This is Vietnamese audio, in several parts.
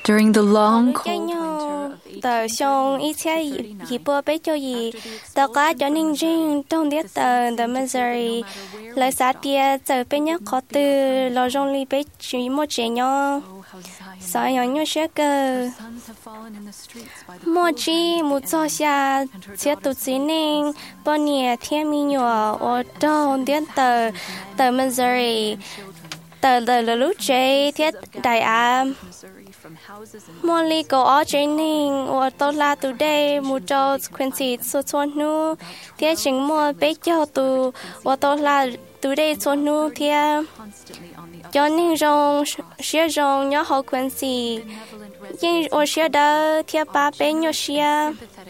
During the long cái cold nhau winter tờ xong ít xe gì bữa bé cho gì tờ cá cho nên riêng trong tiết tờ the Missouri lời xã tia tờ bé nhớ khó từ lo rong li bé chỉ một trẻ nhau sợ nhỏ nhau sẽ cơ một chi một cho xa sẽ tụt xí nên bao nhiêu thiên mi nhỏ ở trong tiết tờ Missouri tờ là lúc trẻ thiết đại am Molly go all training or tola today mucho Quincy so nu tia ching mo be cho tu or tola today so nu tia cho nên rong share rong nhớ học Quincy nhưng or share đó tia ba be nhớ share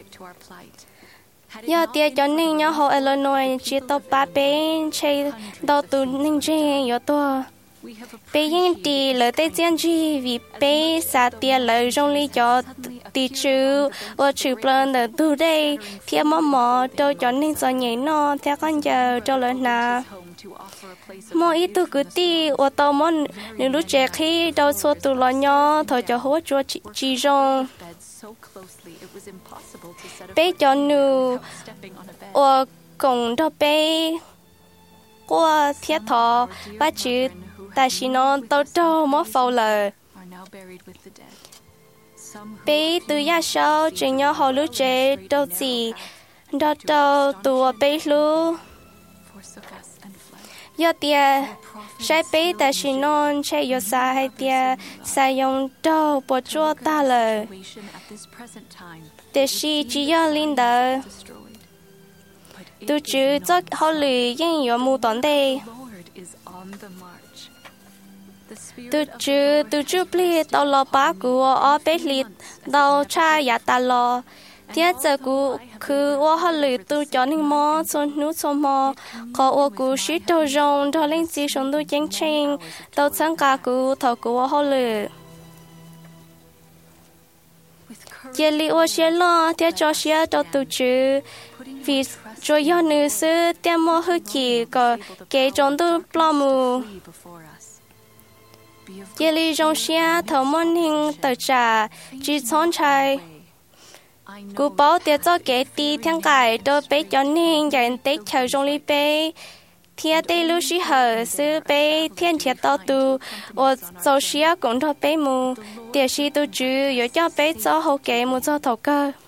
giờ tia cho nên nhớ học Illinois chỉ to ba be chơi đó tu nên chơi yo to bây giờ thì lời tây chiến gì vì bây giờ thì lời trong lý cho tí chữ và chữ plan để từ đây thì mò cho nên cho nhảy nó theo con giờ cho lời nào ít từ cứ tí và tao muốn nếu lúc trẻ khi đâu số từ lo nhỏ thôi cho hỗ trợ chỉ rong bây cho nữ và cùng đó bây qua thiết thọ ba chữ ta chỉ nói tao mất phâu lời bé từ nhà sau chỉ nhớ họ lúc trẻ đâu gì đó đâu tụi bé lúc giờ tia sai bé ta chỉ nói chạy giờ sai hay tia sai用đâu bỏ cho ta lời để chỉ giờ linh đời tụi chữ cho họ lười nhưng giờ mua tón đây từ chú ple tao lo ba của ở bên liệt tao cha ya ta lo tiếc giờ của cứ ở hà lưỡi tôi cho nên mò xuân nút xuân mò có ở của sĩ tao rong tao lên xí sống tôi chén chén tao sáng cả của thầu của ở hà lưỡi giờ li ở xe lo tiếc cho xe tao từ chú vì cho yêu nữ sư tiếc mò hơi chỉ có cái trong tôi lo mù giờ li trong xe thầu món hình tờ trà chỉ chọn trái cú bảo tiệt cho cái tí thiên cải cho bé cho nên dành tết chờ trong li bé thiên tây lúc sĩ hở sư bé thiên thiệt to tu ở sau xe cũng cho bé mù tiệt sĩ tu chữ giờ cho bé cho hậu kế một cho thầu cơ